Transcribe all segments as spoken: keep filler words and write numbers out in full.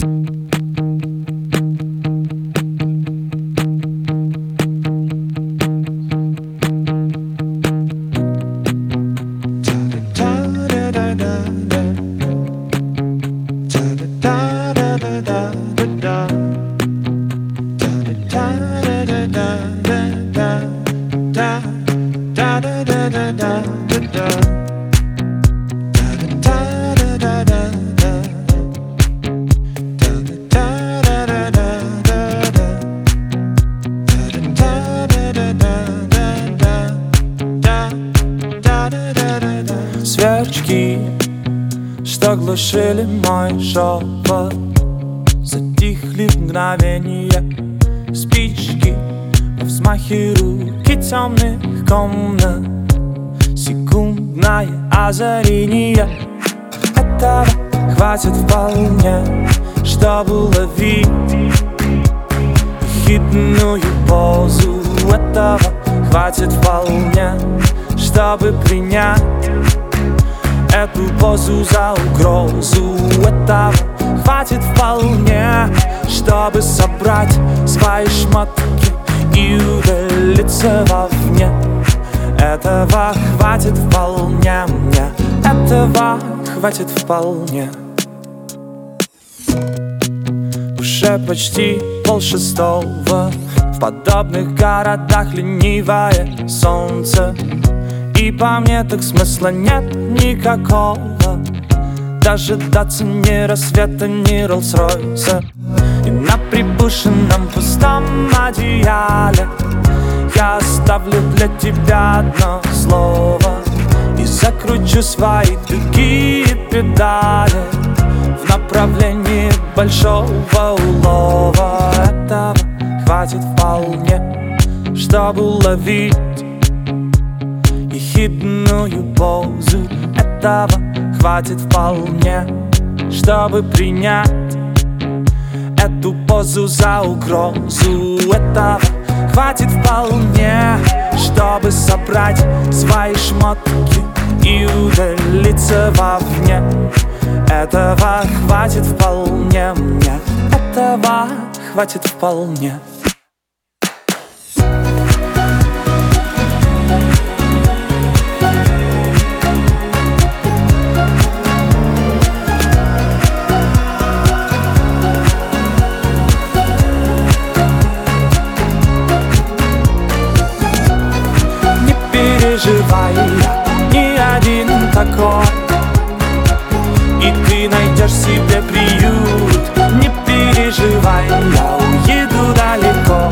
Сверчки, что глушили мой шепот, затихли в мгновенье. Спички во взмахе руки темных комнат, секундное озарение. Этого хватит вполне, чтобы уловить хитную позу. Этого хватит вполне, чтобы принять эту позу за угрозу. Этого хватит вполне, чтобы собрать свои шмотки и удалиться вовне. Этого хватит вполне мне, этого хватит вполне. Уже почти полшестого, в подобных городах ленивое солнце. И по мне так смысла нет никакого дожидаться ни рассвета, ни Роллс-Ройса. И на припушенном пустом одеяле я оставлю для тебя одно слово и закручу свои тугие педали в направлении большого улова. Этого хватит вполне, чтобы уловить хитную позу. Этого хватит вполне, чтобы принять эту позу за угрозу. Этого хватит вполне, чтобы собрать свои шмотки и удалиться вовне. Этого хватит вполне мне, этого хватит вполне. Переживай, я не один такой, и ты найдешь себе приют. Не переживай, я уеду далеко,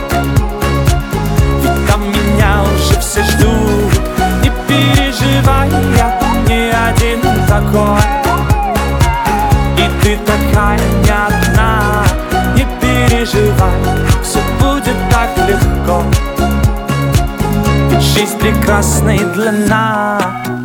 ведь там меня уже все ждут. Не переживай, я не один такой, и ты такая не одна. Не переживай, все будет так легко, жизнь прекрасна и длинна.